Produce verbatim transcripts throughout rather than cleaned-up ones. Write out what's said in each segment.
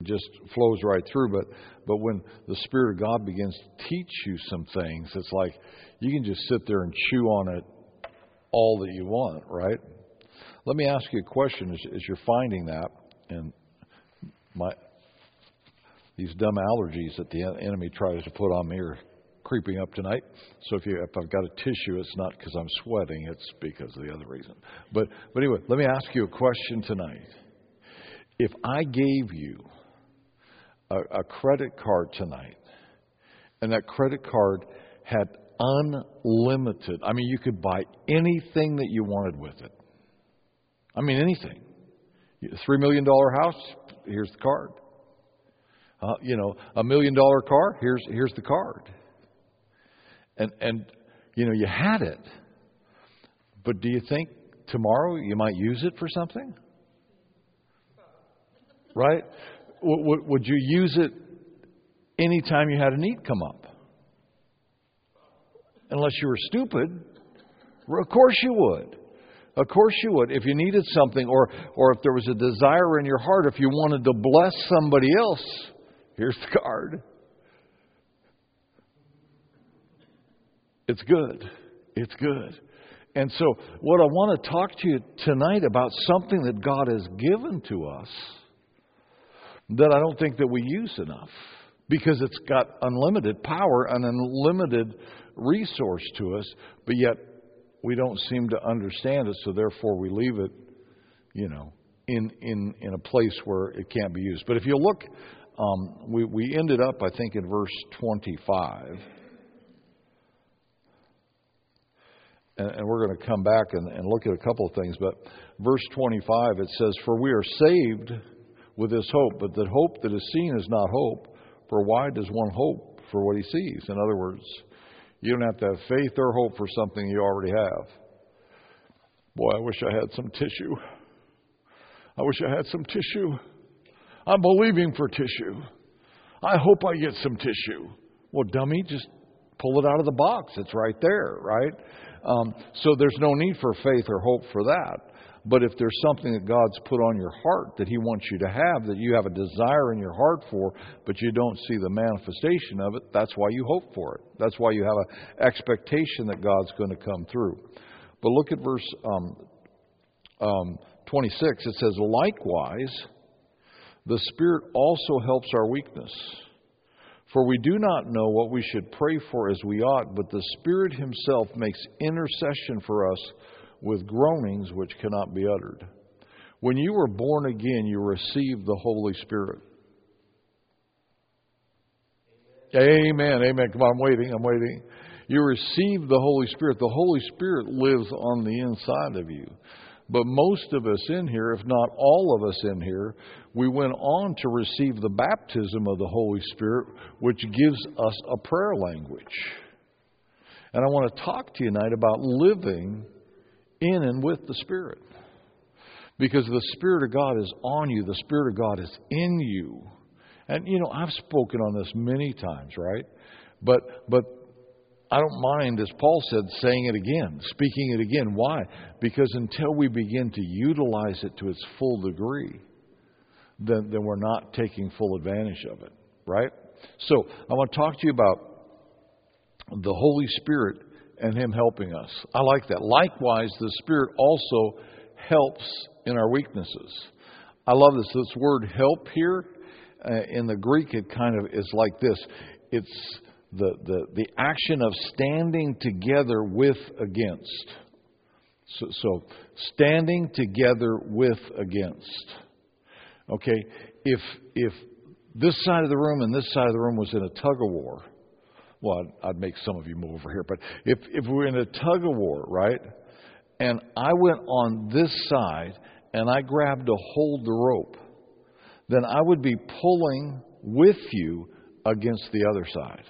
just flows right through. But but when the Spirit of God begins to teach you some things, it's like you can just sit there and chew on it all that you want, right? Let me ask you a question as, as you're finding that, and my these dumb allergies that the enemy tries to put on me are creeping up tonight. So if you if I've got a tissue, it's not because I'm sweating, it's because of the other reason. But but anyway, let me ask you a question tonight. If I gave you a, a credit card tonight, and that credit card had unlimited, I mean, you could buy anything that you wanted with it. I mean, anything. Three million dollar house, here's the card. Uh, you know, a million dollar car, here's here's the card. And and you know, you had it. But do you think tomorrow you might use it for something? Right? W- would you use it anytime you had a need come up? Unless you were stupid. Of course you would. Of course you would. If you needed something, or or if there was a desire in your heart, if you wanted to bless somebody else, here's the card. It's good. It's good. And so what I want to talk to you tonight about something that God has given to us that I don't think that we use enough, because it's got unlimited power and unlimited resource to us, but yet we don't seem to understand it, so therefore we leave it, you know, in in, in a place where it can't be used. But if you look, um, we, we ended up, I think, in verse twenty-five. And, and we're going to come back and, and look at a couple of things. But verse twenty-five, it says, "For we are saved with this hope, but that hope that is seen is not hope. For why does one hope for what he sees?" In other words, you don't have to have faith or hope for something you already have. Boy, I wish I had some tissue. I wish I had some tissue. I'm believing for tissue. I hope I get some tissue. Well, dummy, just pull it out of the box. It's right there, right? Um, so there's no need for faith or hope for that. But if there's something that God's put on your heart that He wants you to have, that you have a desire in your heart for, but you don't see the manifestation of it, that's why you hope for it. That's why you have an expectation that God's going to come through. But look at verse um, um, twenty-six. It says, "Likewise, the Spirit also helps our weakness. For we do not know what we should pray for as we ought, but the Spirit Himself makes intercession for us with groanings which cannot be uttered." When you were born again, you received the Holy Spirit. Amen. Amen. Come on, I'm waiting. I'm waiting. You received the Holy Spirit. The Holy Spirit lives on the inside of you. But most of us in here, if not all of us in here, we went on to receive the baptism of the Holy Spirit, which gives us a prayer language. And I want to talk to you tonight about living in and with the Spirit. Because the Spirit of God is on you. The Spirit of God is in you. And, you know, I've spoken on this many times, right? But but I don't mind, as Paul said, saying it again, speaking it again. Why? Because until we begin to utilize it to its full degree, then, then we're not taking full advantage of it, right? So I want to talk to you about the Holy Spirit and Him helping us. I like that. Likewise, the Spirit also helps in our weaknesses. I love this. This word help here, uh, in the Greek, it kind of is like this. It's the, the, the action of standing together with against. So, so standing together with against. Okay, if if this side of the room and this side of the room was in a tug of war, well, I'd, I'd make some of you move over here, but if, if we're in a tug of war, right, and I went on this side and I grabbed a hold the rope, then I would be pulling with you against the other side.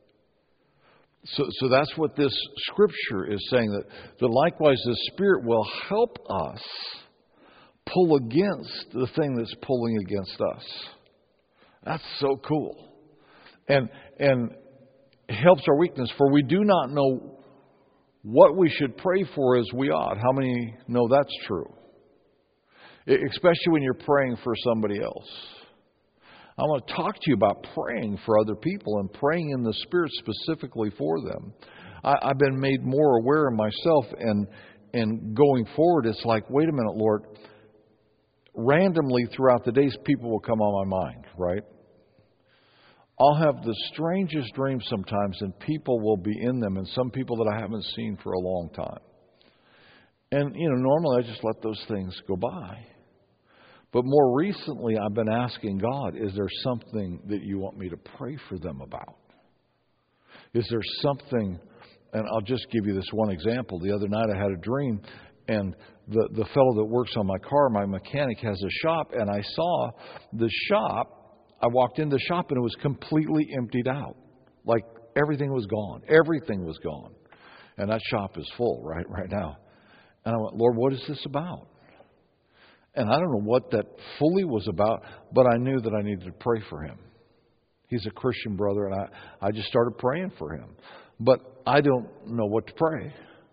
So, so that's what this scripture is saying, that, that likewise the Spirit will help us pull against the thing that's pulling against us. That's so cool. And and helps our weakness, for we do not know what we should pray for as we ought. How many know that's true? Especially when you're praying for somebody else. I want to talk to you about praying for other people and praying in the Spirit specifically for them. I, I've been made more aware of myself, and and going forward, it's like, wait a minute, Lord. Randomly throughout the days, people will come on my mind, right? I'll have the strangest dreams sometimes, and people will be in them, and some people that I haven't seen for a long time. And, you know, normally I just let those things go by. But more recently, I've been asking God, is there something that you want me to pray for them about? Is there something, and I'll just give you this one example. The other night I had a dream, and the, the fellow that works on my car, my mechanic, has a shop, and I saw the shop. I walked into the shop, and it was completely emptied out. Like everything was gone. Everything was gone. And that shop is full right, right now. And I went, Lord, what is this about? And I don't know what that fully was about, but I knew that I needed to pray for him. He's a Christian brother, and I, I just started praying for him. But I don't know what to pray.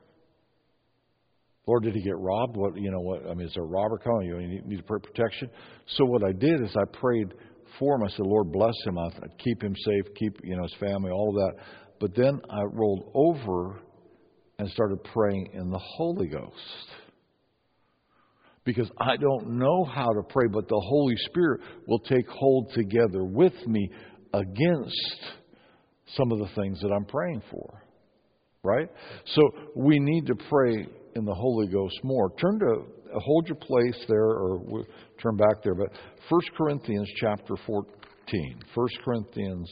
Lord, did he get robbed? What you know? What I mean, is there a robber coming? You need, need to pray protection. So what I did is I prayed for him. I said, Lord, bless him. I keep him safe. Keep you know his family. All of that. But then I rolled over and started praying in the Holy Ghost. Because I don't know how to pray, but the Holy Spirit will take hold together with me against some of the things that I'm praying for. Right? So we need to pray in the Holy Ghost more. Turn to, hold your place there, or we'll turn back there. But First Corinthians chapter fourteen. First Corinthians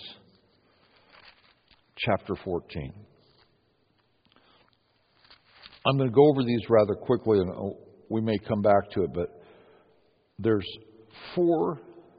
chapter fourteen. I'm going to go over these rather quickly, and we may come back to it, but there's four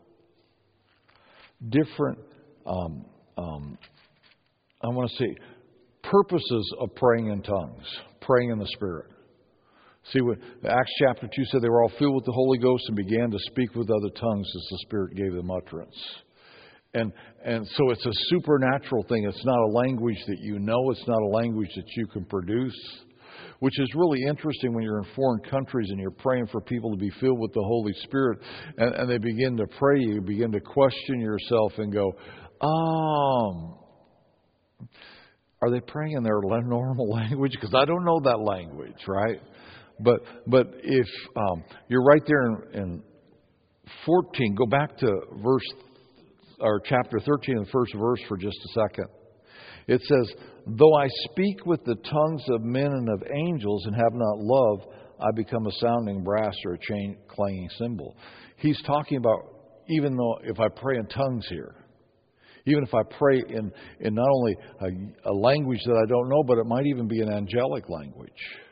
different, um, um, I want to say, purposes of praying in tongues, praying in the Spirit. See, what Acts chapter two said, they were all filled with the Holy Ghost and began to speak with other tongues as the Spirit gave them utterance. And and so it's a supernatural thing. It's not a language that you know. It's not a language that you can produce. Which is really interesting when you're in foreign countries and you're praying for people to be filled with the Holy Spirit, and, and they begin to pray, you begin to question yourself and go, um, are they praying in their normal language? Because I don't know that language, right? But but if um, you're right there in, in fourteen, go back to verse or chapter thirteen, the first verse for just a second. It says, though I speak with the tongues of men and of angels and have not love, I become a sounding brass or a chain clanging cymbal. He's talking about, even though if I pray in tongues here, even if I pray in, in not only a, a language that I don't know, but it might even be an angelic language.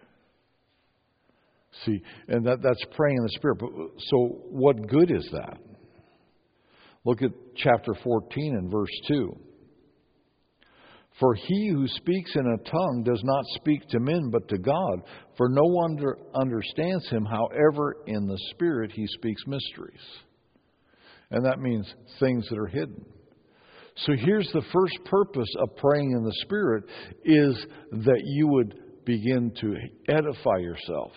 See, and that, that's praying in the Spirit. But, so what good is that? Look at chapter fourteen and verse two. For he who speaks in a tongue does not speak to men, but to God. For no one under, understands him. However, in the Spirit he speaks mysteries. And that means things that are hidden. So here's the first purpose of praying in the Spirit, is that you would begin to edify yourself.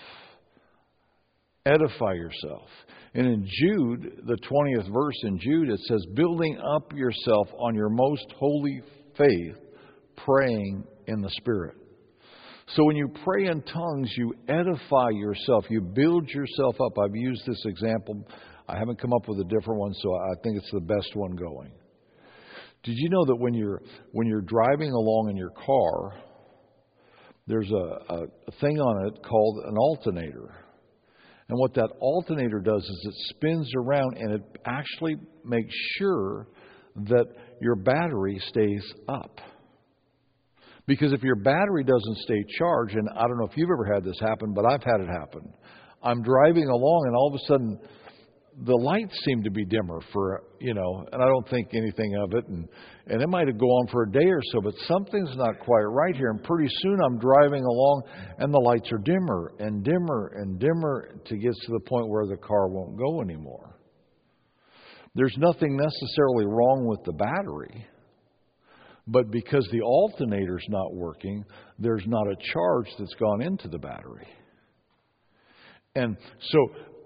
Edify yourself. And in Jude, the twentieth verse in Jude, it says, building up yourself on your most holy faith, praying in the Spirit. So when you pray in tongues, you edify yourself. You build yourself up. I've used this example. I haven't come up with a different one, so I think it's the best one going. Did you know that when you're when you're driving along in your car, there's a, a, a thing on it called an alternator. And what that alternator does is it spins around and it actually makes sure that your battery stays up. Because if your battery doesn't stay charged, and I don't know if you've ever had this happen, but I've had it happen. I'm driving along and all of a sudden the lights seem to be dimmer for, you know, and I don't think anything of it. And, and it might go on for a day or so, but something's not quite right here. And pretty soon I'm driving along and the lights are dimmer and dimmer and dimmer to get to the point where the car won't go anymore. There's nothing necessarily wrong with the battery. But because the alternator's not working, there's not a charge that's gone into the battery. And so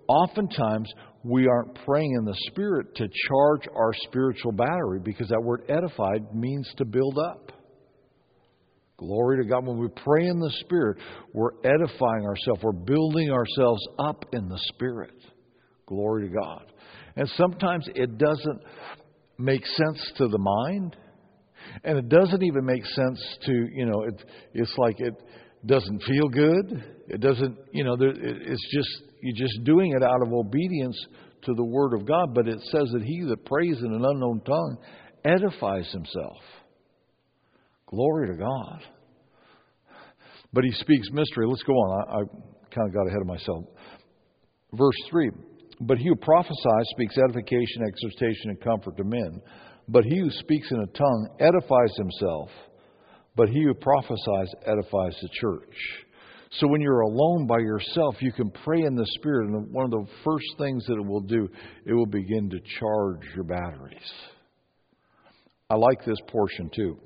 oftentimes we aren't praying in the Spirit to charge our spiritual battery, because that word edified means to build up. Glory to God. When we pray in the Spirit, we're edifying ourselves. We're building ourselves up in the Spirit. Glory to God. And sometimes it doesn't make sense to the mind. And it doesn't even make sense to, you know, it, it's like it doesn't feel good. It doesn't, you know, there, it, it's just, you're just doing it out of obedience to the Word of God. But it says that he that prays in an unknown tongue edifies himself. Glory to God. But he speaks mystery. Let's go on. I, I kind of got ahead of myself. Verse three. But he who prophesies speaks edification, exhortation, and comfort to men. But he who speaks in a tongue edifies himself. But he who prophesies edifies the church. So when you're alone by yourself, you can pray in the Spirit. And one of the first things that it will do, it will begin to charge your batteries. I like this portion too.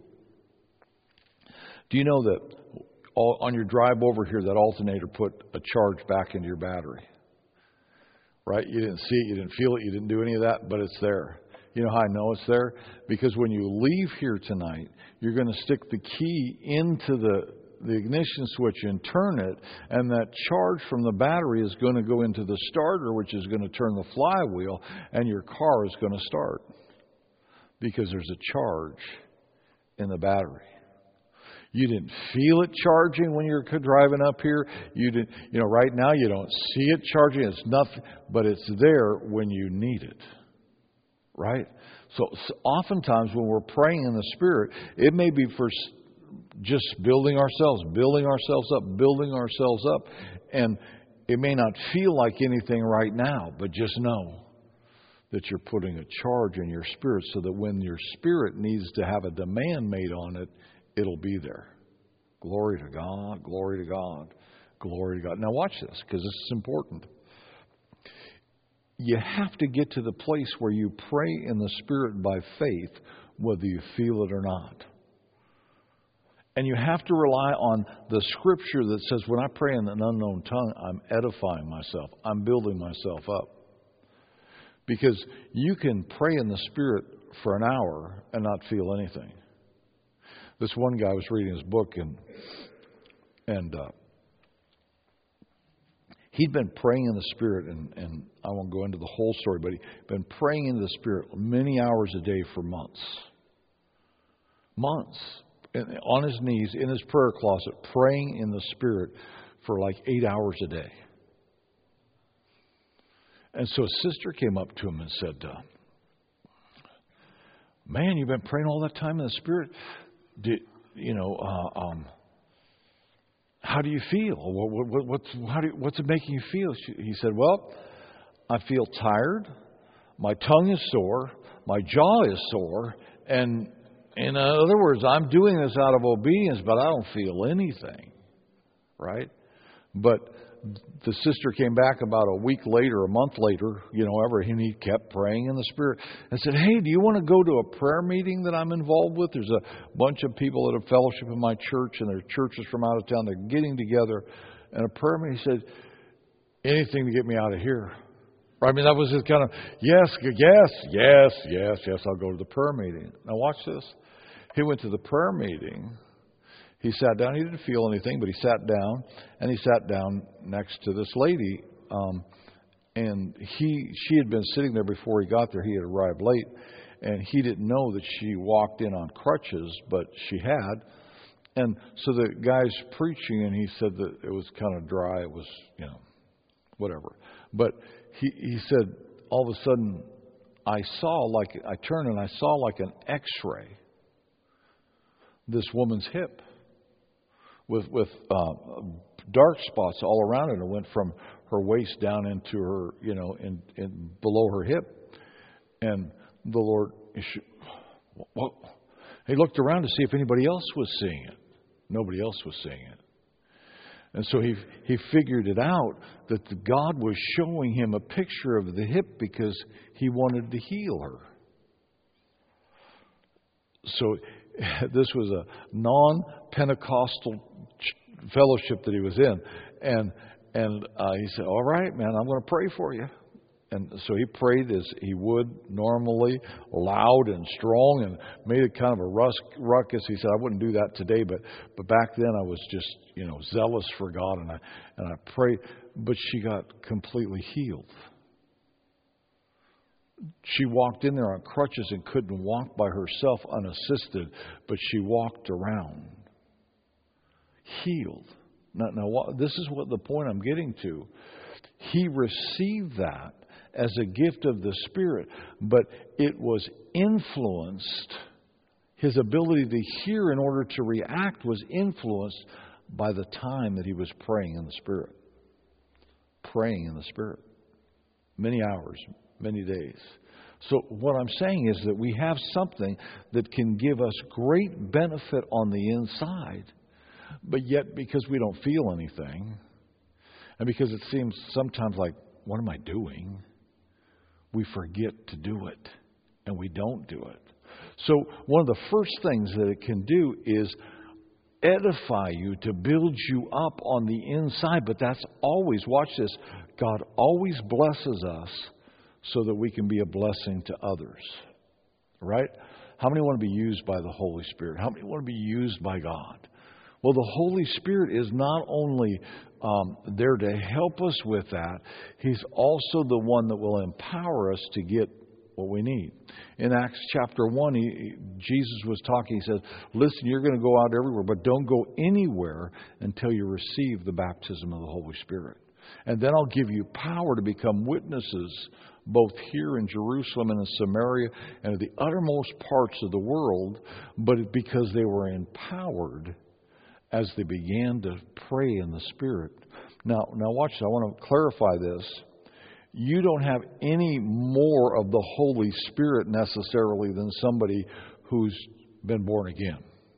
Do you know that all, on your drive over here, that alternator put a charge back into your battery? Right? You didn't see it, you didn't feel it, you didn't do any of that, but it's there. You know how I know it's there? Because when you leave here tonight, you're going to stick the key into the, the ignition switch and turn it, and that charge from the battery is going to go into the starter, which is going to turn the flywheel, and your car is going to start. Because there's a charge in the battery. You didn't feel it charging when you're driving up here. You didn't, you know, right now you don't see it charging. It's nothing, but it's there when you need it. Right? So, so oftentimes when we're praying in the Spirit, it may be for just building ourselves, building ourselves up, building ourselves up. And it may not feel like anything right now, but just know that you're putting a charge in your spirit so that when your spirit needs to have a demand made on it, it'll be there. Glory to God, glory to God, glory to God. Now watch this, because this is important. You have to get to the place where you pray in the Spirit by faith, whether you feel it or not. And you have to rely on the Scripture that says, when I pray in an unknown tongue, I'm edifying myself. I'm building myself up. Because you can pray in the Spirit for an hour and not feel anything. This one guy was reading his book, and and uh, he'd been praying in the Spirit, and, and I won't go into the whole story, but he'd been praying in the Spirit many hours a day for months. Months. And on his knees, in his prayer closet, praying in the Spirit for like eight hours a day. And so a sister came up to him and said, uh, man, you've been praying all that time in the Spirit. Did, you know, uh, um, how do you feel? What, what, what's, how do you, what's it making you feel? She, he said, well, I feel tired. My tongue is sore. My jaw is sore. And in other words, I'm doing this out of obedience, but I don't feel anything. Right? But the sister came back about a week later, a month later, you know, ever, and he kept praying in the Spirit and said, hey, do you want to go to a prayer meeting that I'm involved with? There's a bunch of people that have fellowship in my church, and their churches from out of town. They're getting together. And a prayer meeting, he said, anything to get me out of here. I mean, that was his kind of, yes, yes, yes, yes, yes, I'll go to the prayer meeting. Now watch this. He went to the prayer meeting. He sat down. He didn't feel anything, but he sat down, and he sat down next to this lady. Um, and he, she had been sitting there before he got there. He had arrived late, and he didn't know that she walked in on crutches, but she had. And so the guy's preaching, and he said that it was kind of dry. It was, you know, whatever. But he, he said, all of a sudden, I saw like, I turned and I saw like an X-ray, this woman's hip. With with uh, dark spots all around it. It went from her waist down into her, you know, in, in below her hip. And the Lord, well, he looked around to see if anybody else was seeing it. Nobody else was seeing it. And so he he figured it out that the God was showing him a picture of the hip because he wanted to heal her. So this was a non-Pentecostal fellowship that he was in, and and uh, he said, all right, man, I'm going to pray for you. And so he prayed as he would normally, loud and strong, and made it kind of a ruckus. He said, I wouldn't do that today, but but back then I was just, you know, zealous for God, and I and I prayed. But she got completely healed. She walked in there on crutches and couldn't walk by herself unassisted, but she walked around. Healed. Now, now this is what the point I'm getting to. He received that as a gift of the Spirit, but it was influenced, his ability to hear in order to react was influenced by the time that he was praying in the Spirit. Praying in the Spirit. Many hours, many days. So what I'm saying is that we have something that can give us great benefit on the inside, but yet because we don't feel anything, and because it seems sometimes like, what am I doing? We forget to do it, and we don't do it. So one of the first things that it can do is edify you, to build you up on the inside. But that's always, watch this, God always blesses us so that we can be a blessing to others. Right? How many want to be used by the Holy Spirit? How many want to be used by God? Well, the Holy Spirit is not only um, there to help us with that, He's also the one that will empower us to get what we need. In Acts chapter one, he, Jesus was talking. He said, listen, you're going to go out everywhere, but don't go anywhere until you receive the baptism of the Holy Spirit. And then I'll give you power to become witnesses both here in Jerusalem and in Samaria and in the uttermost parts of the world, but because they were empowered as they began to pray in the Spirit. Now, now watch this. I want to clarify this. You don't have any more of the Holy Spirit necessarily than somebody who's been born again.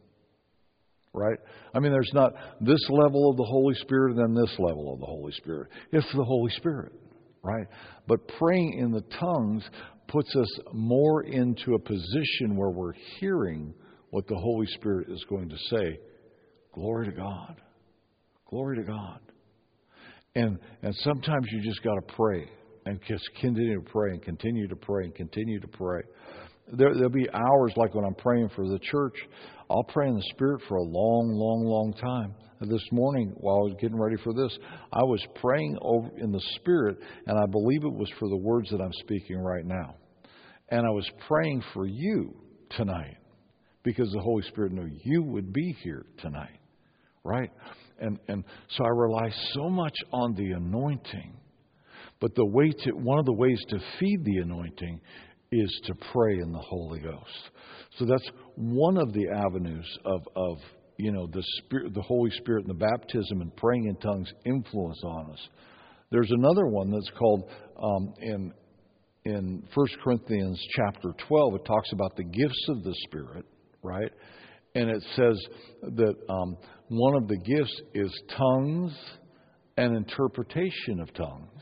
Right? I mean, there's not this level of the Holy Spirit and then this level of the Holy Spirit. It's the Holy Spirit. Right? But praying in the tongues puts us more into a position where we're hearing what the Holy Spirit is going to say. Glory to God. Glory to God. And and sometimes you just got to pray and just continue to pray and continue to pray and continue to pray. There, there'll be hours like when I'm praying for the church, I'll pray in the Spirit for a long, long, long time. This morning, while I was getting ready for this, I was praying over in the Spirit, and I believe it was for the words that I'm speaking right now. And I was praying for you tonight because the Holy Spirit knew you would be here tonight. Right? And and so I rely so much on the anointing. But the way to one of the ways to feed the anointing is to pray in the Holy Ghost. So that's one of the avenues of, of you know, the Spirit, the Holy Spirit and the baptism and praying in tongues influence on us. There's another one that's called um, in in First Corinthians chapter twelve, it talks about the gifts of the Spirit, right? And it says that um, one of the gifts is tongues and interpretation of tongues.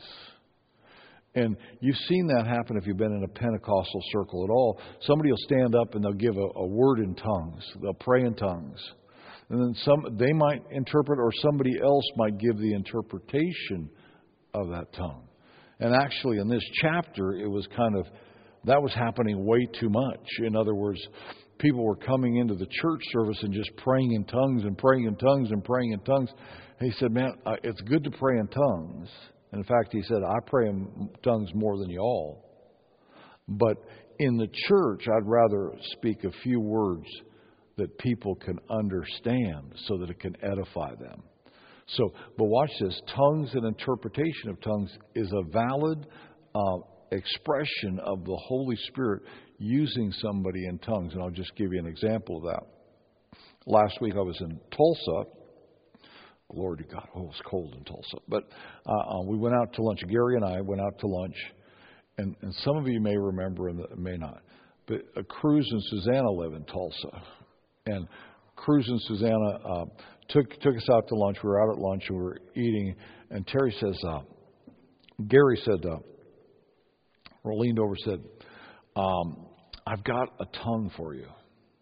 And you've seen that happen if you've been in a Pentecostal circle at all. Somebody will stand up and they'll give a, a word in tongues. They'll pray in tongues. And then some they might interpret, or somebody else might give the interpretation of that tongue. And actually in this chapter, it was kind of, that was happening way too much. In other words, people were coming into the church service and just praying in tongues and praying in tongues and praying in tongues. And he said, man, uh, it's good to pray in tongues. And in fact, he said, I pray in tongues more than you all. But in the church, I'd rather speak a few words that people can understand so that it can edify them. So, but watch this. Tongues and interpretation of tongues is a valid uh, expression of the Holy Spirit using somebody in tongues. And I'll just give you an example of that. Last week I was in Tulsa. Glory to God. Oh, it's cold in Tulsa. But uh, uh, we went out to lunch. Gary and I went out to lunch. And, and some of you may remember and may not. But uh, Cruz and Susanna live in Tulsa. And Cruz and Susanna uh, took took us out to lunch. We were out at lunch and we were eating. And Terry says, uh, Gary said, uh, or leaned over and said, um, I've got a tongue for you.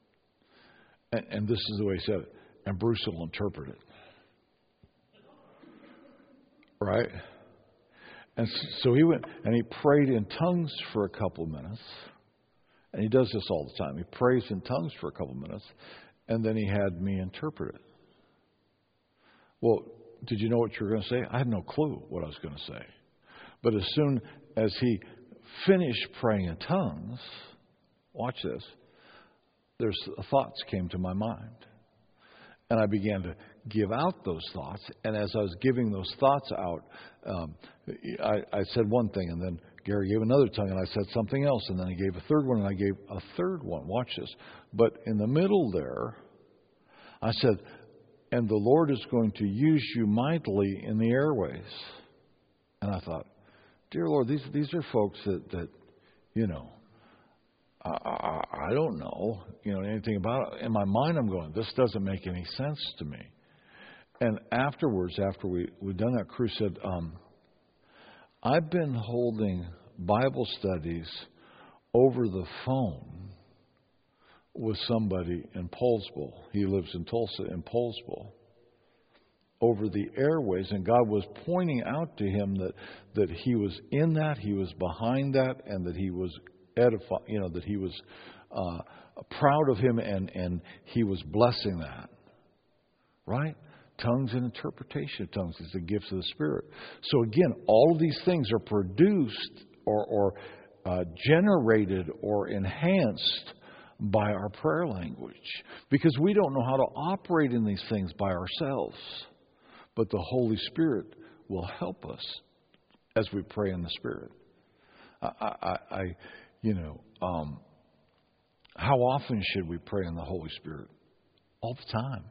And, and this is the way he said it. And Bruce will interpret it. Right? And so he went and he prayed in tongues for a couple of minutes. And he does this all the time. He prays in tongues for a couple of minutes. And then he had me interpret it. Well, did you know what you were going to say? I had no clue what I was going to say. But as soon as he finished praying in tongues, watch this, there's thoughts came to my mind. And I began to give out those thoughts. And as I was giving those thoughts out, um, I, I said one thing, and then Gary gave another tongue, and I said something else, and then I gave a third one, and I gave a third one. Watch this. But in the middle there, I said, and the Lord is going to use you mightily in the airways. And I thought, dear Lord, these these are folks that, that you know, I, I, I don't know, you know, anything about it. In my mind, I'm going, this doesn't make any sense to me. And afterwards, after we, we'd done that, Cruz said, um, I've been holding Bible studies over the phone with somebody in Poulsbo. He lives in Tulsa, in Poulsbo. Over the airways, and God was pointing out to him that, that he was in that, he was behind that, and that he was edifying, you know, that he was uh, proud of him, and, and he was blessing that. Right? Tongues and interpretation of tongues is the gifts of the Spirit. So again, all of these things are produced or, or uh, generated or enhanced by our prayer language, because we don't know how to operate in these things by ourselves. But the Holy Spirit will help us as we pray in the Spirit. I, I, I you know, um, how often should we pray in the Holy Spirit? All the time.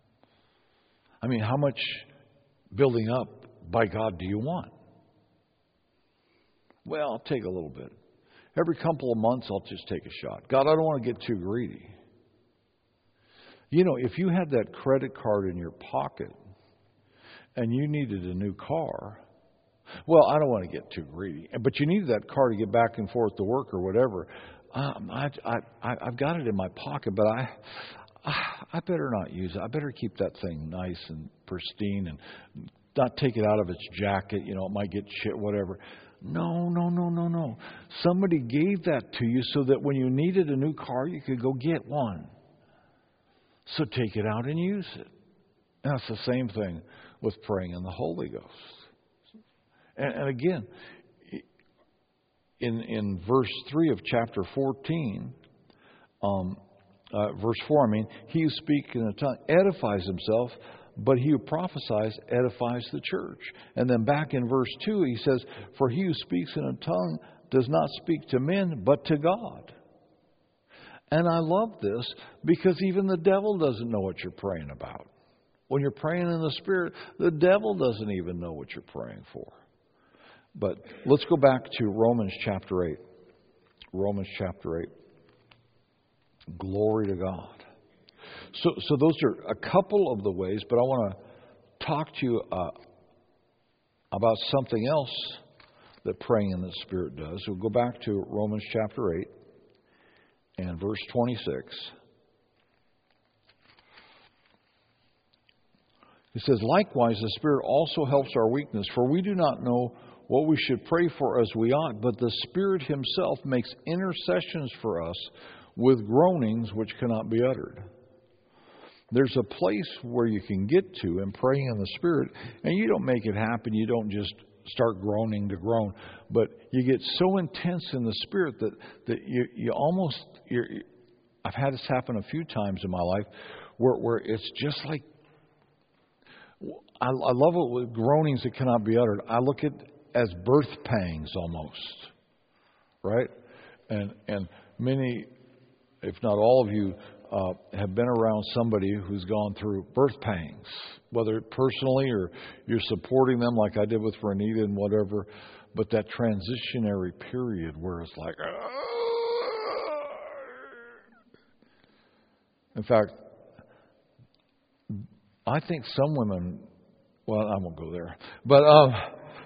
I mean, how much building up by God do you want? Well, I'll take a little bit. Every couple of months, I'll just take a shot. God, I don't want to get too greedy. You know, if you had that credit card in your pocket and you needed a new car, well, I don't want to get too greedy, but you needed that car to get back and forth to work or whatever. Um, I, I, I've got it in my pocket, but I, I, I better not use it. I better keep that thing nice and pristine and not take it out of its jacket. You know, it might get shit, whatever. No, no, no, no, no. Somebody gave that to you so that when you needed a new car, you could go get one. So take it out and use it. And it's the same thing with praying in the Holy Ghost. And, and again, in in verse three of chapter fourteen, um, uh, verse four, I mean, he who speaks in a tongue edifies himself, but he who prophesies edifies the church. And then back in verse two, he says, for he who speaks in a tongue does not speak to men, but to God. And I love this because even the devil doesn't know what you're praying about. When you're praying in the Spirit, the devil doesn't even know what you're praying for. But let's go back to Romans chapter eight. Romans chapter eight. Glory to God. So, so those are a couple of the ways, but I want to talk to you uh, about something else that praying in the Spirit does. So we'll go back to Romans chapter eight and verse twenty-six. It says, likewise, the Spirit also helps our weakness, for we do not know what we should pray for as we ought, but the Spirit Himself makes intercessions for us with groanings which cannot be uttered. There's a place where you can get to in praying in the Spirit, and you don't make it happen. You don't just start groaning to groan, but you get so intense in the Spirit that, that you, you almost, you're, I've had this happen a few times in my life, where, where it's just like, I, I love it with groanings that cannot be uttered. I look at as birth pangs almost, right? And and many, if not all of you, uh, have been around somebody who's gone through birth pangs, whether personally or you're supporting them like I did with Renita and whatever, but that transitionary period where it's like, Aah! In fact, I think some women, well, I won't go there, but um,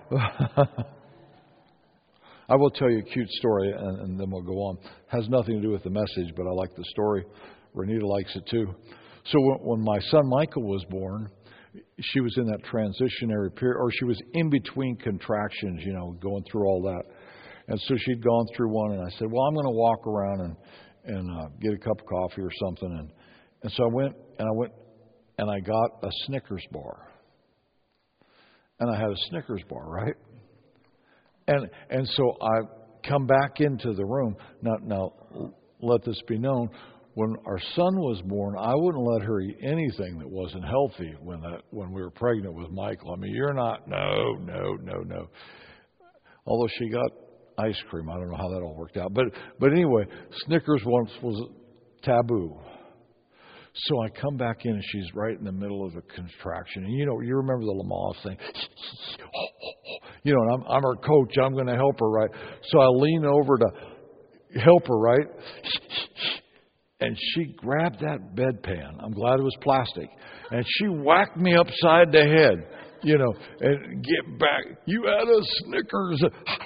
I will tell you a cute story, and, and then we'll go on. Has nothing to do with the message, but I like the story. Renita likes it too. So when, when my son Michael was born, she was in that transitionary period, or she was in between contractions, you know, going through all that. And so she'd gone through one, and I said, well, I'm going to walk around and and uh, get a cup of coffee or something. And and so I went and I went and I got a Snickers bar. And I had a Snickers bar, right? And and so I come back into the room. Now, now let this be known. When our son was born, I wouldn't let her eat anything that wasn't healthy when that when we were pregnant with Michael. I mean, you're not, no, no, no, no. Although she got ice cream. I don't know how that all worked out. But but anyway, Snickers once was taboo. So I come back in and she's right in the middle of a contraction. And you know, you remember the Lamaze thing. You know, and I'm, I'm her coach. I'm going to help her, right? So I lean over to help her, right? And she grabbed that bedpan. I'm glad it was plastic. And she whacked me upside the head. You know, and get back. You had a Snickers.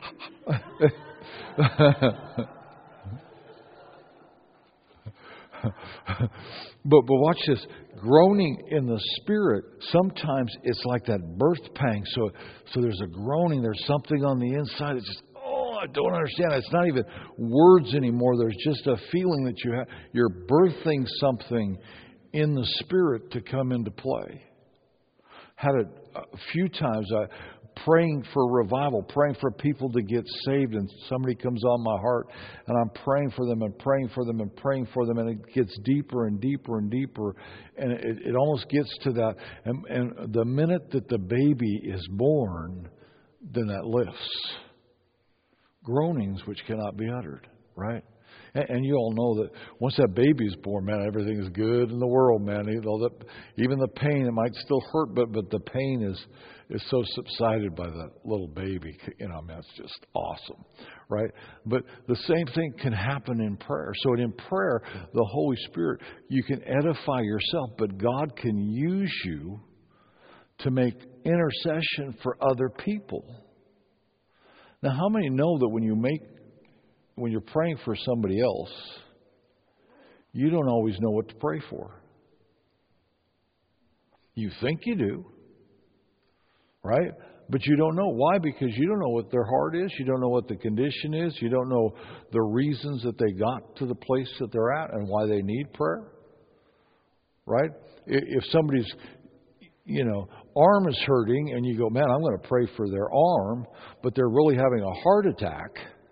But but watch this. Groaning in the spirit, sometimes it's like that birth pang. So so there's a groaning. There's something on the inside. It's just, oh, I don't understand. It's not even words anymore. There's just a feeling that you have. You're birthing something in the spirit to come into play. Had it a few times. I praying for revival, praying for people to get saved, and somebody comes on my heart, and I'm praying for them and praying for them and praying for them, and it gets deeper and deeper and deeper, and it, it almost gets to that. And, and the minute that the baby is born, then that lifts. Groanings which cannot be uttered, right? And, and you all know that once that baby is born, man, everything is good in the world, man. You know, that, even the pain, it might still hurt, but but the pain is is so subsided by the little baby. You know, I mean, it's just awesome, right? But the same thing can happen in prayer. So in prayer, the Holy Spirit, you can edify yourself, but God can use you to make intercession for other people. Now, how many know that when you make, when you're praying for somebody else, you don't always know what to pray for? You think you do. Right? But you don't know. Why? Because you don't know what their heart is. You don't know what the condition is. You don't know the reasons that they got to the place that they're at and why they need prayer. Right? If somebody's, you know, arm is hurting and you go, man, I'm going to pray for their arm, but they're really having a heart attack.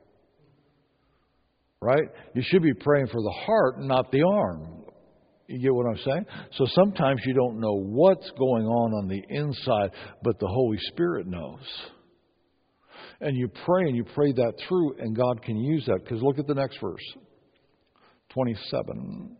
Right? You should be praying for the heart, not the arm. You get what I'm saying? So sometimes you don't know what's going on on the inside, but the Holy Spirit knows. And you pray and you pray that through, and God can use that. Because look at the next verse, twenty-seven.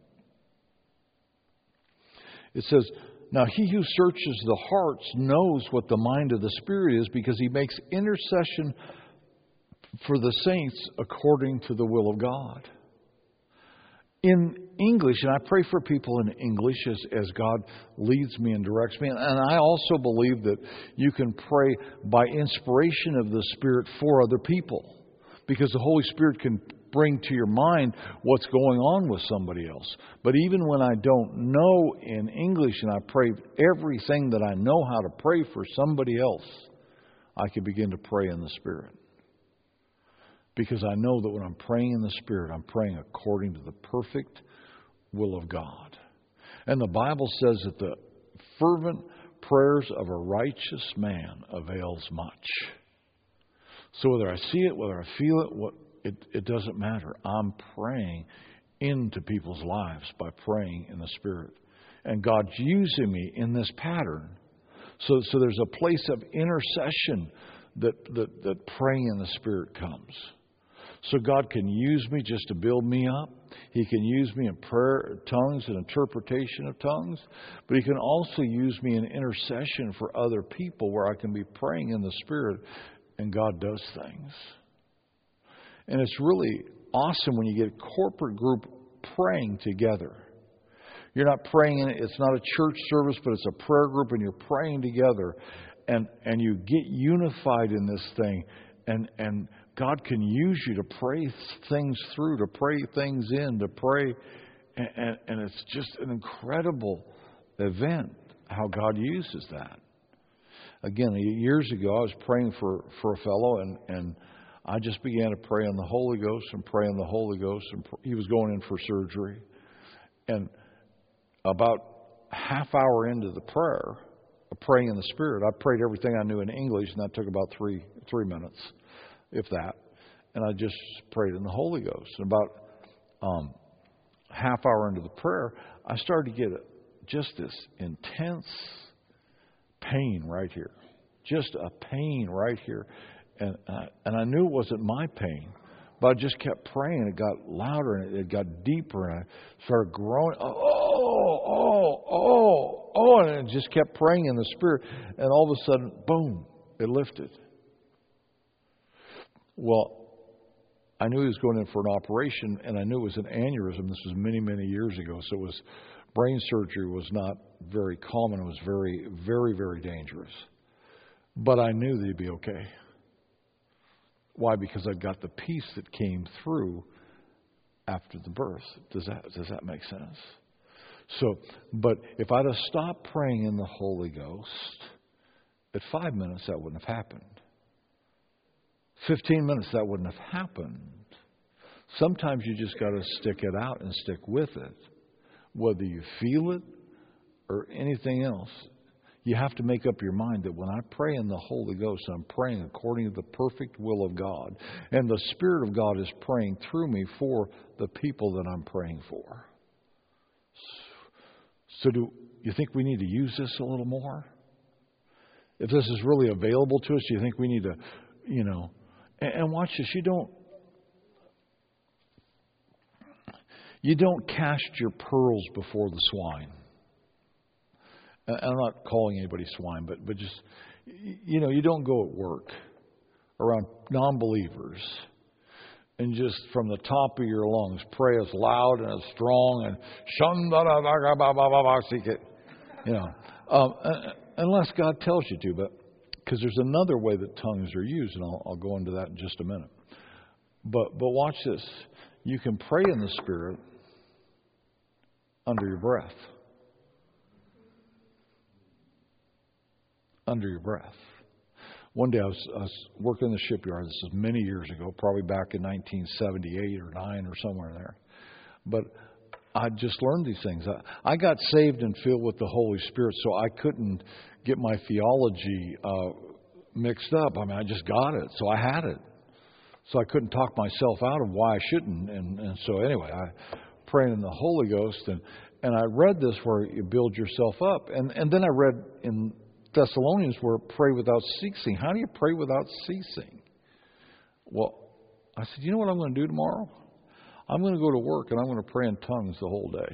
It says, now he who searches the hearts knows what the mind of the Spirit is, because he makes intercession for the saints according to the will of God. In English, and I pray for people in English as, as God leads me and directs me. And I also believe that you can pray by inspiration of the Spirit for other people, because the Holy Spirit can bring to your mind what's going on with somebody else. But even when I don't know in English and I pray everything that I know how to pray for somebody else, I can begin to pray in the Spirit. Because I know that when I'm praying in the Spirit, I'm praying according to the perfect will of God. And the Bible says that the fervent prayers of a righteous man avails much. So whether I see it, whether I feel it, what, it, it doesn't matter. I'm praying into people's lives by praying in the Spirit. And God's using me in this pattern. So, so there's a place of intercession that, that, that praying in the Spirit comes. So God can use me just to build me up. He can use me in prayer, tongues, and interpretation of tongues. But He can also use me in intercession for other people, where I can be praying in the Spirit and God does things. And it's really awesome when you get a corporate group praying together. You're not praying in it. It's not a church service, but it's a prayer group, and you're praying together. And, and you get unified in this thing. And, and God can use you to pray things through, to pray things in, to pray. And, and, and it's just an incredible event. how God uses that. Again, years ago, I was praying for, for a fellow, and, and I just began to pray on the Holy Ghost and pray on the Holy Ghost. And he was going in for surgery. And about half hour into the prayer, of praying in the Spirit, I prayed everything I knew in English, and that took about three three minutes, if that. And I just prayed in the Holy Ghost. And about um, half hour into the prayer, I started to get just this intense pain right here. Just a pain right here. And I, and I knew it wasn't my pain, but I just kept praying. It got louder and it, it got deeper, and I started growing. Oh, oh, oh, oh, and it just kept praying in the Spirit. And all of a sudden, boom, it lifted. Well, I knew he was going in for an operation, and I knew it was an aneurysm. This was many, many years ago. So it was brain surgery was not very common. It was very, very, very dangerous. But I knew that he'd be okay. Why? Because I got the peace that came through after the birth. Does that does that make sense? So, but if I'd have stopped praying in the Holy Ghost, at five minutes that wouldn't have happened. Fifteen minutes that wouldn't have happened. Sometimes you just got to stick it out and stick with it, whether you feel it or anything else. You have to make up your mind that when I pray in the Holy Ghost, I'm praying according to the perfect will of God. And the Spirit of God is praying through me for the people that I'm praying for. So do you think we need to use this a little more? If this is really available to us, do you think we need to, you know, and, and watch this, you don't, you don't cast your pearls before the swine. I'm not calling anybody swine, but, but just, you know, you don't go at work around non-believers and just from the top of your lungs pray as loud and as strong and you know, um, unless God tells you to, but because there's another way that tongues are used, and I'll, I'll go into that in just a minute. But but watch this. You can pray in the Spirit under your breath. Under your breath. One day I was, I was working in the shipyard. This is many years ago, probably back in nineteen seventy-eight or nine or somewhere in there. But I just learned these things. I, I got saved and filled with the Holy Spirit, so I couldn't get my theology uh, mixed up. I mean, I just got it, so I had it. So I couldn't talk myself out of why I shouldn't. And, and so anyway, I prayed in the Holy Ghost, and, and I read this where you build yourself up. And, and then I read in Thessalonians where pray without ceasing. How do you pray without ceasing? Well, I said, you know what I'm going to do tomorrow? I'm going to go to work and I'm going to pray in tongues the whole day.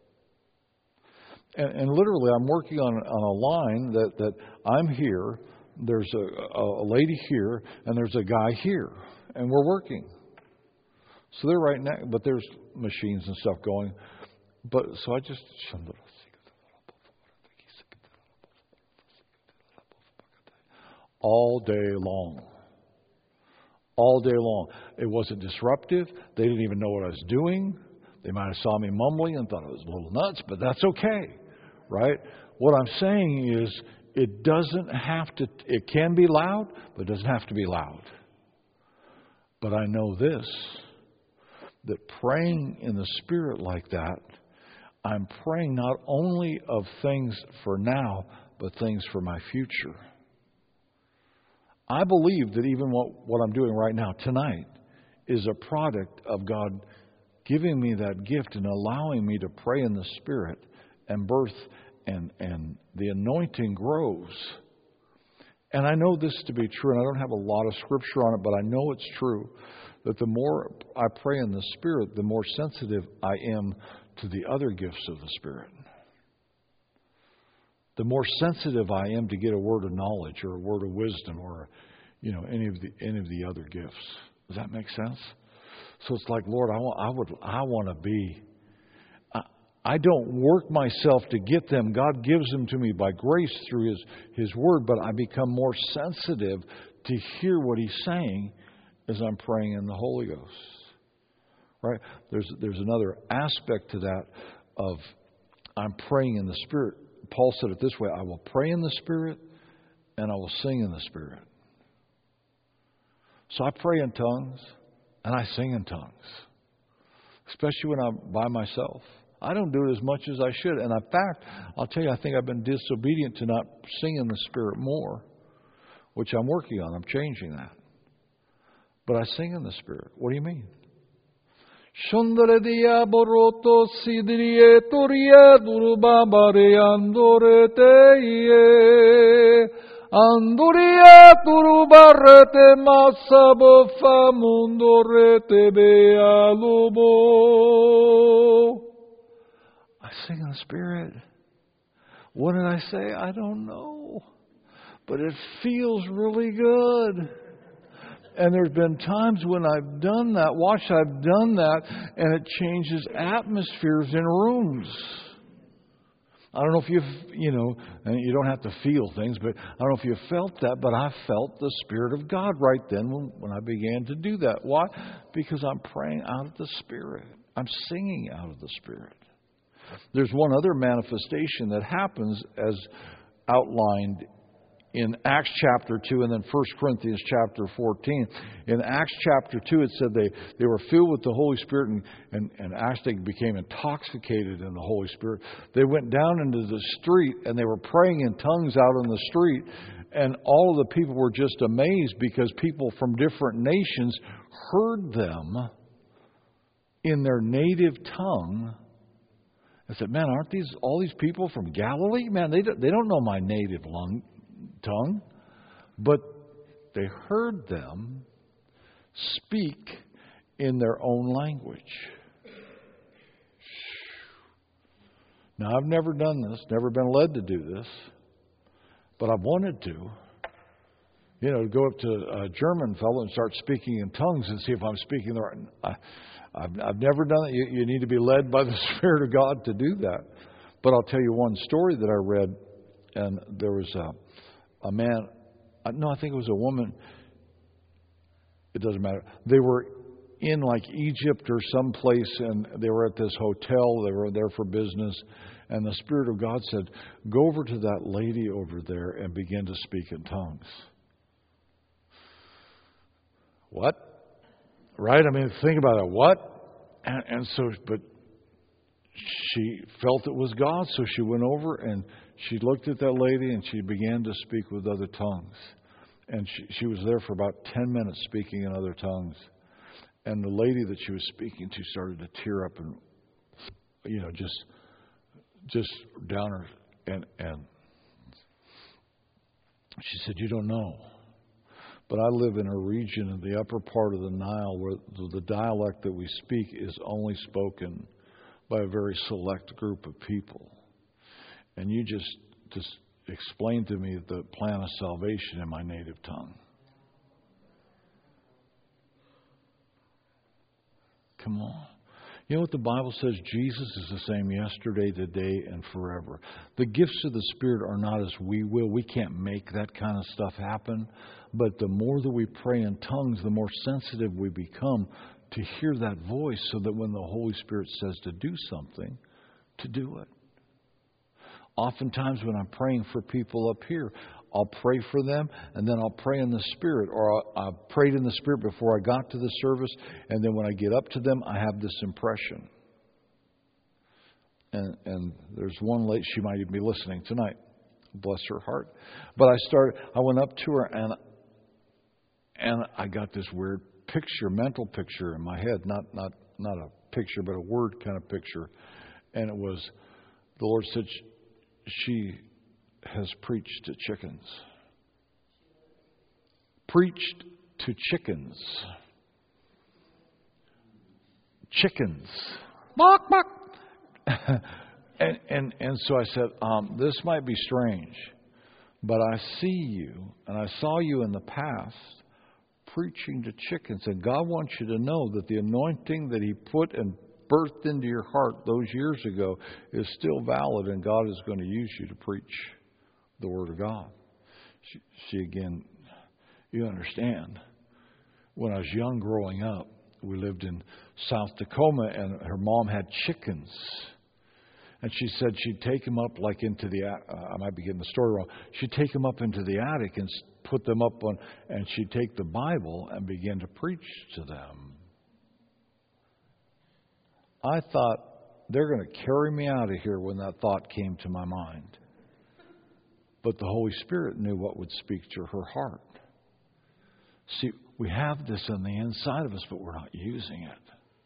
And, and literally, I'm working on, on a line that, that I'm here, there's a, a lady here, and there's a guy here. And we're working. So they're right now, but there's machines and stuff going. But so I just... all day long. All day long. It wasn't disruptive. They didn't even know what I was doing. They might have saw me mumbling and thought I was a little nuts, but that's okay, right? What I'm saying is it doesn't have to, it can be loud, but it doesn't have to be loud. But I know this, that praying in the Spirit like that, I'm praying not only of things for now, but things for my future. I believe that even what, what I'm doing right now, tonight, is a product of God giving me that gift and allowing me to pray in the Spirit and birth and, and the anointing grows. And I know this to be true, and I don't have a lot of scripture on it, but I know it's true, that the more I pray in the Spirit, the more sensitive I am to the other gifts of the Spirit. The more sensitive I am to get a word of knowledge or a word of wisdom or, you know, any of the any of the other gifts. Does that make sense? So it's like, Lord, I want, I would, I want to be. I, I don't work myself to get them. God gives them to me by grace through His His Word, but I become more sensitive to hear what He's saying as I'm praying in the Holy Ghost. Right? There's there's another aspect to that of I'm praying in the Spirit. Paul said it this way, I will pray in the Spirit and I will sing in the Spirit. So I pray in tongues and I sing in tongues, especially when I'm by myself. I don't do it as much as I should. And in fact, I'll tell you, I think I've been disobedient to not sing in the Spirit more, which I'm working on. I'm changing that. But I sing in the Spirit. What do you mean? Shondre dia boroto sidrie toria durubabare andore te Andoria turubarete masabo famundorete bealubo. I sing in the Spirit. What did I say? I don't know. But it feels really good. And there's been times when I've done that, watch, I've done that, and it changes atmospheres in rooms. I don't know if you've, you know, and you don't have to feel things, but I don't know if you felt that, but I felt the Spirit of God right then when, when I began to do that. Why? Because I'm praying out of the Spirit. I'm singing out of the Spirit. There's one other manifestation that happens as outlined in Acts chapter two and then First Corinthians chapter fourteen. In Acts chapter two, it said they, they were filled with the Holy Spirit and, and, and actually became intoxicated in the Holy Spirit. They went down into the street and they were praying in tongues out on the street. And all of the people were just amazed because people from different nations heard them in their native tongue. I said, man, aren't these all these people from Galilee? Man, they don't, they don't know my native lung, tongue. But they heard them speak in their own language. Now, I've never done this, never been led to do this, but I've wanted to. You know, go up to a German fellow and start speaking in tongues and see if I'm speaking the right. I, I've, I've never done it. You, you need to be led by the Spirit of God to do that. But I'll tell you one story that I read, and there was a, a man, no, I think it was a woman. It doesn't matter. They were in like Egypt or someplace, and they were at this hotel. They were there for business. And the Spirit of God said, go over to that lady over there and begin to speak in tongues. What? Right? I mean, think about it. What? And, and so, but she felt it was God, so she went over and she looked at that lady and she began to speak with other tongues. And she, she was there for about ten minutes speaking in other tongues. And the lady that she was speaking to started to tear up and, you know, just, just down her. And, and she said, you don't know. But I live in a region in the upper part of the Nile where the dialect that we speak is only spoken by a very select group of people. And you just, just explained to me the plan of salvation in my native tongue. Come on. You know what the Bible says? Jesus is the same yesterday, today, and forever. The gifts of the Spirit are not as we will. We can't make that kind of stuff happen. But the more that we pray in tongues, the more sensitive we become to hear that voice so that when the Holy Spirit says to do something, to do it. Oftentimes when I'm praying for people up here, I'll pray for them and then I'll pray in the Spirit. Or I prayed in the Spirit before I got to the service, and then when I get up to them, I have this impression. And, and there's one lady, she might even be listening tonight. Bless her heart. But I started, I went up to her and and I got this weird picture, mental picture in my head. Not not not a picture, but a word kind of picture. And it was, the Lord said, she has preached to chickens. Preached to chickens. Chickens. Bark, bark. and, and, and so I said, um, this might be strange, but I see you, and I saw you in the past preaching to chickens. And God wants you to know that the anointing that He put and birthed into your heart those years ago is still valid, and God is going to use you to preach the Word of God. She, she again, you understand, when I was young growing up, we lived in South Tacoma and her mom had chickens. And she said she'd take him up like into the, uh, I might be getting the story wrong. She'd take him up into the attic and put them up on, and she'd take the Bible and begin to preach to them. I thought, they're going to carry me out of here when that thought came to my mind. But the Holy Spirit knew what would speak to her heart. See, we have this on the inside of us, but we're not using it.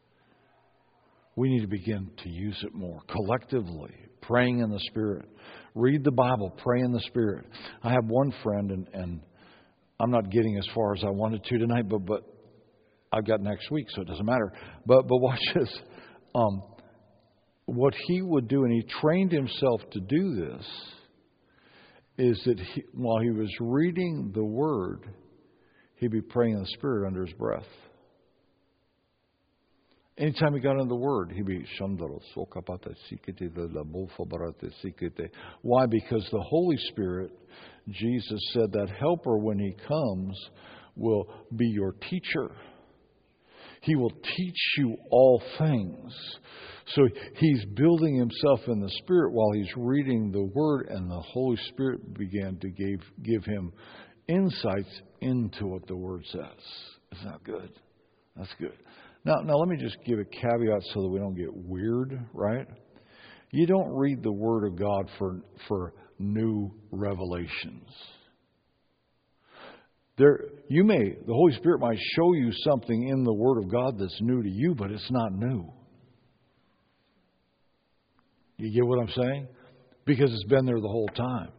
We need to begin to use it more collectively, praying in the Spirit. Read the Bible, pray in the Spirit. I have one friend, and, and I'm not getting as far as I wanted to tonight, but but I've got next week, so it doesn't matter. But but watch this. Um, what he would do, and he trained himself to do this, is that he, while he was reading the Word, he'd be praying in the Spirit under his breath. Anytime he got into the Word, he'd be Why? Because the Holy Spirit, Jesus said, that Helper, when He comes, will be your teacher. He will teach you all things. So he's building himself in the Spirit while he's reading the Word, and the Holy Spirit began to give, give him insights into what the Word says. Isn't that good? That's good. Now, now let me just give a caveat so that we don't get weird, right? You don't read the Word of God for, for new revelations. There, you may, the Holy Spirit might show you something in the Word of God that's new to you, but it's not new. You get what I'm saying? Because it's been there the whole time.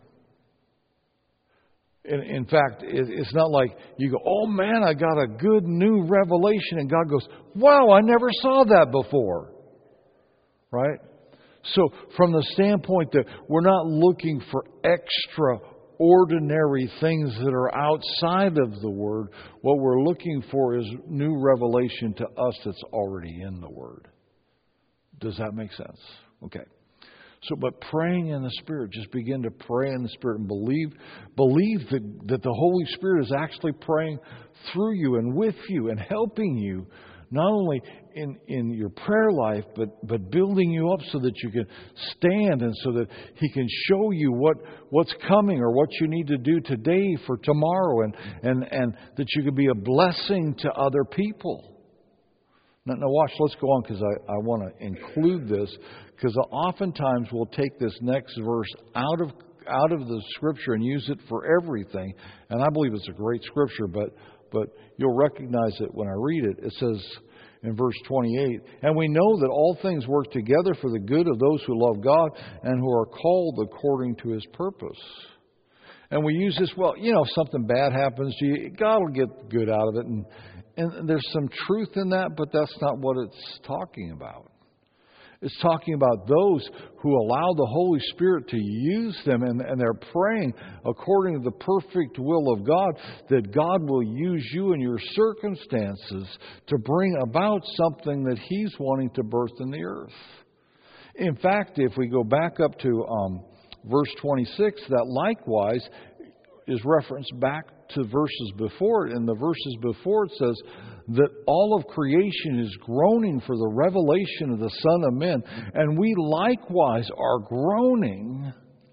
In, in fact, it, it's not like you go, oh man, I got a good new revelation, and God goes, wow, I never saw that before. Right? So from the standpoint that we're not looking for extraordinary things that are outside of the Word, what we're looking for is new revelation to us that's already in the Word. Does that make sense? Okay. So, but praying in the Spirit, just begin to pray in the Spirit and believe, believe that, that the Holy Spirit is actually praying through you and with you and helping you, not only in, in your prayer life, but, but building you up so that you can stand and so that He can show you what, what's coming or what you need to do today for tomorrow, and, and, and that you can be a blessing to other people. Now, now watch, let's go on, because I, I want to include this, because oftentimes we'll take this next verse out of out of the Scripture and use it for everything. And I believe it's a great Scripture, but but you'll recognize it when I read it. It says in verse twenty-eight, and we know that all things work together for the good of those who love God and who are called according to His purpose. And we use this, well, you know, if something bad happens to you, God will get good out of it. And, and there's some truth in that, but that's not what it's talking about. It's talking about those who allow the Holy Spirit to use them, and, and they're praying according to the perfect will of God, that God will use you and your circumstances to bring about something that He's wanting to birth in the earth. In fact, if we go back up to um, verse twenty-six, that likewise is referenced back to verses before it. In the verses before it says that all of creation is groaning for the revelation of the Son of Men. And we likewise are groaning.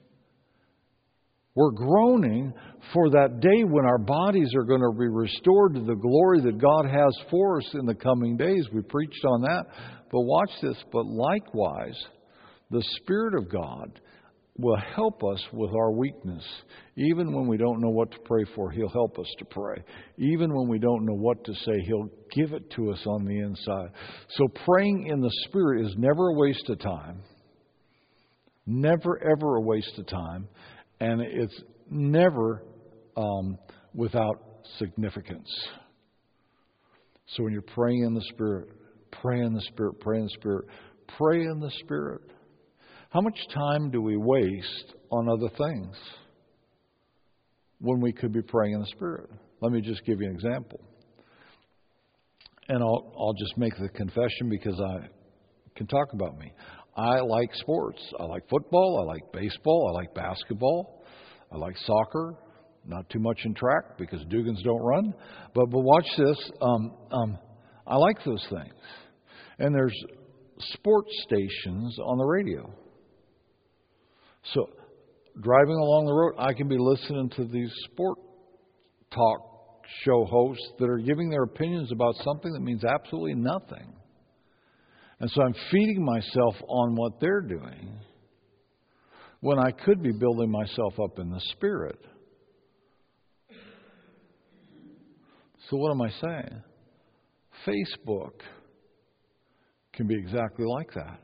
We're groaning for that day when our bodies are going to be restored to the glory that God has for us in the coming days. We preached on that. But watch this. But likewise, the Spirit of God will help us with our weakness. Even when we don't know what to pray for, He'll help us to pray. Even when we don't know what to say, He'll give it to us on the inside. So praying in the Spirit is never a waste of time. Never, ever a waste of time. And it's never um, without significance. So when you're praying in the Spirit, pray in the Spirit, pray in the Spirit, pray in the Spirit. How much time do we waste on other things when we could be praying in the Spirit? Let me just give you an example. And I'll, I'll just make the confession because I can talk about me. I like sports. I like football. I like baseball. I like basketball. I like soccer. Not too much in track because Dugans don't run. But, but watch this. Um, um, I like those things. And there's sports stations on the radio. So, driving along the road, I can be listening to these sport talk show hosts that are giving their opinions about something that means absolutely nothing. And so I'm feeding myself on what they're doing when I could be building myself up in the Spirit. So what am I saying? Facebook can be exactly like that.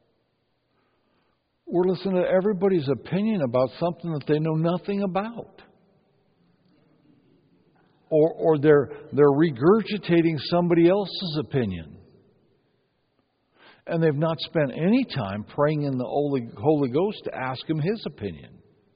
We're listening to everybody's opinion about something that they know nothing about. Or, or they're, they're regurgitating somebody else's opinion. And they've not spent any time praying in the Holy, Holy Ghost to ask Him His opinion.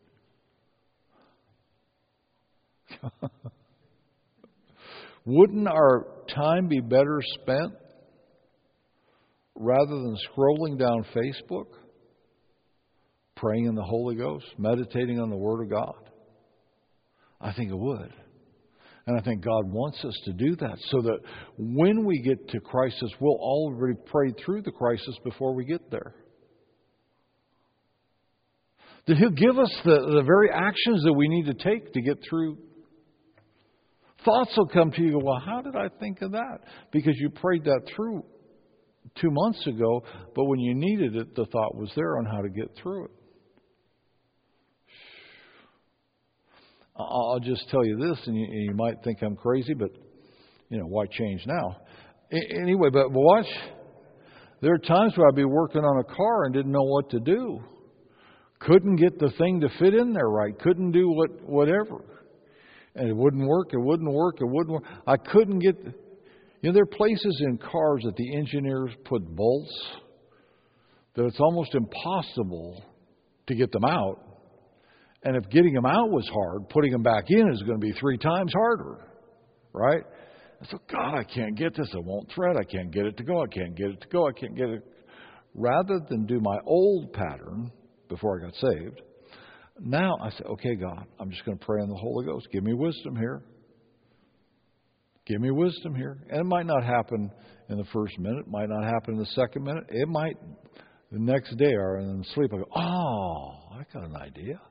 Wouldn't our time be better spent rather than scrolling down Facebook, praying in the Holy Ghost, meditating on the Word of God? I think it would. And I think God wants us to do that so that when we get to crisis, we'll already pray through the crisis before we get there. That He'll give us the, the very actions that we need to take to get through. Thoughts will come to you, well, how did I think of that? Because you prayed that through two months ago, but when you needed it, the thought was there on how to get through it. I'll just tell you this, and you, you might think I'm crazy, but, you know, why change now? A- anyway, but watch. There are times where I'd be working on a car and didn't know what to do. Couldn't get the thing to fit in there right. Couldn't do what whatever. And it wouldn't work, it wouldn't work, it wouldn't work. I couldn't get... The, you know, there are places in cars that the engineers put bolts that it's almost impossible to get them out. And if getting them out was hard, putting them back in is going to be three times harder. Right? I said, God, I can't get this. It won't thread. I can't get it to go. I can't get it to go. I can't get it. Rather than do my old pattern before I got saved, now I say, okay, God, I'm just going to pray in the Holy Ghost. Give me wisdom here. Give me wisdom here. And it might not happen in the first minute. It might not happen in the second minute. It might the next day or in sleep. I go, oh, I got an idea.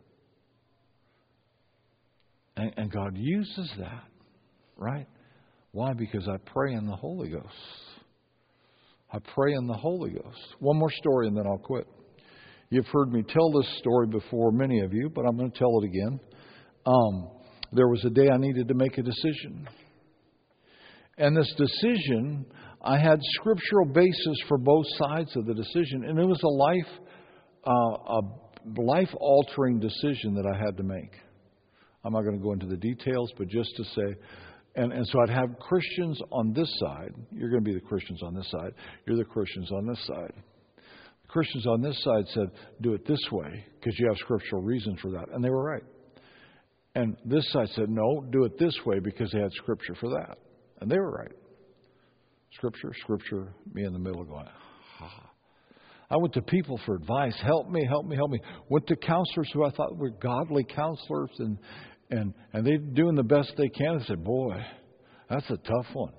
And, and God uses that, right? Why? Because I pray in the Holy Ghost. I pray in the Holy Ghost. One more story and then I'll quit. You've heard me tell this story before, many of you, but I'm going to tell it again. Um, there was a day I needed to make a decision. And this decision, I had scriptural basis for both sides of the decision. And it was a life, uh, a life-altering decision that I had to make. I'm not going to go into the details, but just to say, and, and so I'd have Christians on this side. You're going to be the Christians on this side. You're the Christians on this side. Christians on this side said, do it this way, because you have scriptural reasons for that. And they were right. And this side said, no, do it this way, because they had scripture for that. And they were right. Scripture, scripture, me in the middle going, ha. I went to people for advice. Help me, help me, help me. Went to counselors who I thought were godly counselors, and and and they're doing the best they can. I said, boy, that's a tough one.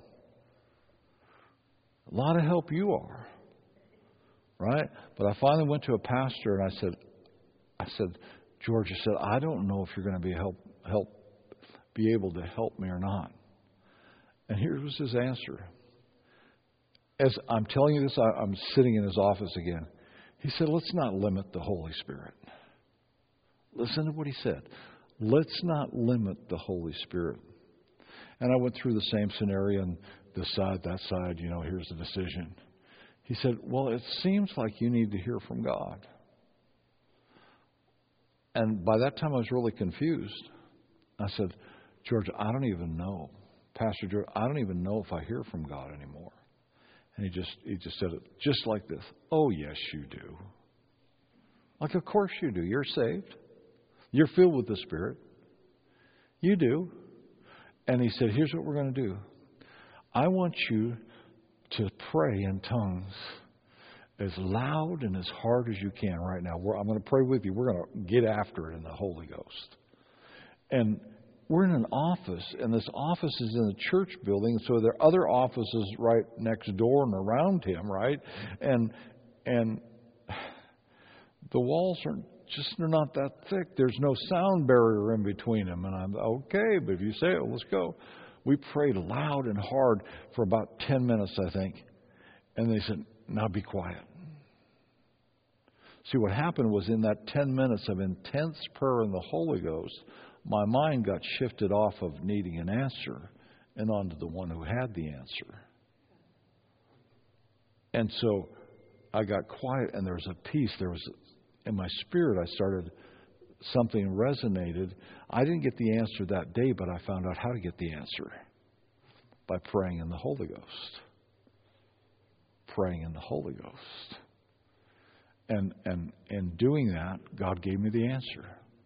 A lot of help you are. Right? But I finally went to a pastor and I said, I said, George, I said, I don't know if you're going to be help help be able to help me or not. And here was his answer. As I'm telling you this, I, I'm sitting in his office again. He said, let's not limit the Holy Spirit. Listen to what he said. Let's not limit the Holy Spirit. And I went through the same scenario, and this side, that side, you know, here's the decision. He said, well, it seems like you need to hear from God. And by that time, I was really confused. I said, George, I don't even know. Pastor George, I don't even know if I hear from God anymore. And he just he just said it just like this. Oh, yes, you do. Like, of course you do. You're saved. You're filled with the Spirit. You do. And he said, here's what we're going to do. I want you to pray in tongues as loud and as hard as you can right now. We're, I'm going to pray with you. We're going to get after it in the Holy Ghost. And we're in an office, and this office is in the church building, so there are other offices right next door and around him, right? And and the walls aren't just they're not that thick. There's no sound barrier in between them. And I'm, okay, but if you say it, let's go. We prayed loud and hard for about ten minutes, I think. And they said, now be quiet. See, what happened was in that ten minutes of intense prayer in the Holy Ghost, my mind got shifted off of needing an answer and onto the one who had the answer. And so I got quiet, and there was a peace. There was, in my spirit, I started, something resonated. I didn't get the answer that day, but I found out how to get the answer by praying in the Holy Ghost. Praying in the Holy Ghost. And and in doing that, God gave me the answer.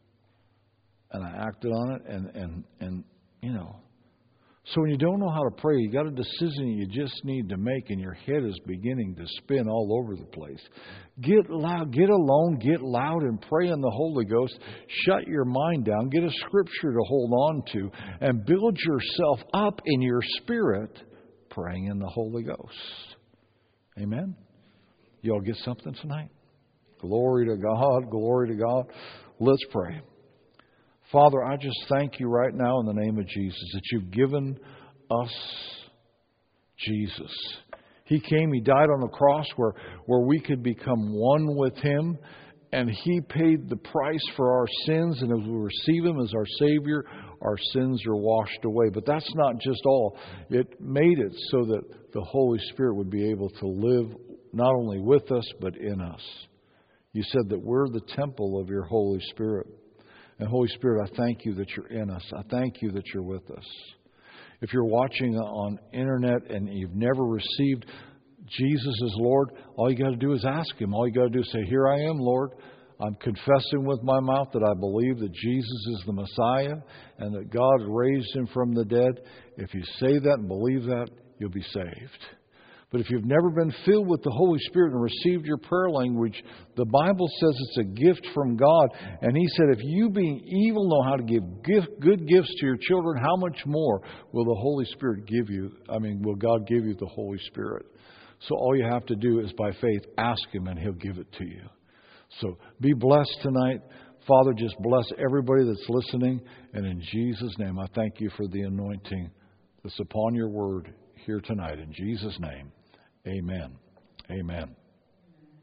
And I acted on it, and, and, and you know. So when you don't know how to pray, you got a decision you just need to make, and your head is beginning to spin all over the place. Get loud, get alone, get loud and pray in the Holy Ghost. Shut your mind down, get a scripture to hold on to, and build yourself up in your spirit praying in the Holy Ghost. Amen? You all get something tonight? Glory to God, glory to God. Let's pray. Father, I just thank you right now in the name of Jesus that you've given us Jesus. He came, He died on the cross where, where we could become one with Him, and He paid the price for our sins, and as we receive Him as our Savior, our sins are washed away. But that's not just all. It made it so that the Holy Spirit would be able to live not only with us, but in us. You said that we're the temple of your Holy Spirit. And Holy Spirit, I thank you that you're in us. I thank you that you're with us. If you're watching on internet and you've never received Jesus as Lord, all you got to do is ask Him. All you got to do is say, here I am, Lord. I'm confessing with my mouth that I believe that Jesus is the Messiah and that God raised Him from the dead. If you say that and believe that, you'll be saved. But if you've never been filled with the Holy Spirit and received your prayer language, the Bible says it's a gift from God. And He said, if you being evil know how to give gift, good gifts to your children, how much more will the Holy Spirit give you? I mean, will God give you the Holy Spirit? So all you have to do is by faith ask Him and He'll give it to you. So be blessed tonight. Father, just bless everybody that's listening. And in Jesus' name, I thank you for the anointing that's upon your word here tonight. In Jesus' name, amen. Amen.